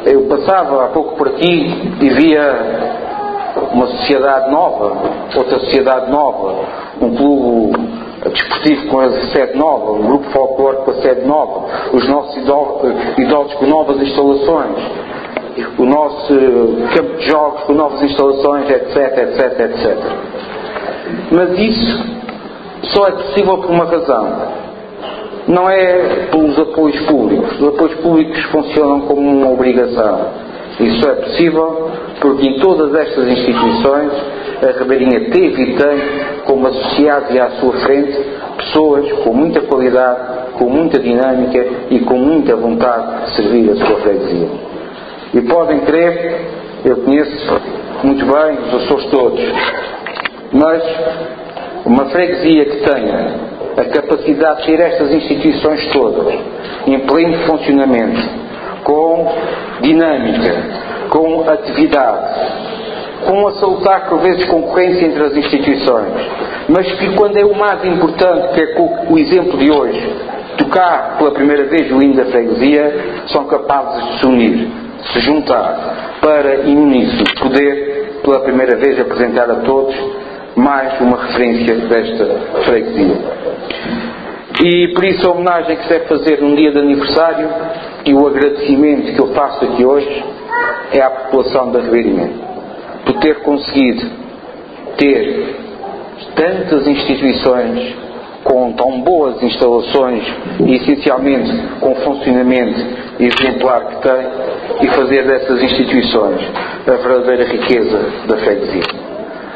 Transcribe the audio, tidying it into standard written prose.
Eu passava há pouco por aqui e via uma sociedade nova, outra sociedade nova, um clube desportivo com a sede nova, um grupo folclórico com a sede nova, os nossos idosos com novas instalações, o nosso campo de jogos com novas instalações, etc, etc, etc. Mas isso só é possível por uma razão. Não é pelos apoios públicos. Os apoios públicos funcionam como uma obrigação. Isso é possível porque em todas estas instituições a Ribeirinha teve e tem como associados e à sua frente pessoas com muita qualidade, com muita dinâmica e com muita vontade de servir a sua freguesia. E podem crer, eu conheço muito bem os Açores todos, mas uma freguesia que tenha a capacidade de ter estas instituições todas em pleno funcionamento, com dinâmica, com atividade, com a salutar por vezes concorrência entre as instituições, mas que quando é o mais importante, que é o exemplo de hoje, tocar pela primeira vez o hino da freguesia, são capazes de se unir, de se juntar, para em uníssono poder pela primeira vez apresentar a todos mais uma referência desta freguesia. E por isso a homenagem que se deve fazer num dia de aniversário e o agradecimento que eu faço aqui hoje é à população da Ribeirinha por ter conseguido ter tantas instituições com tão boas instalações e essencialmente com funcionamento exemplar que tem e fazer dessas instituições a verdadeira riqueza da freguesia.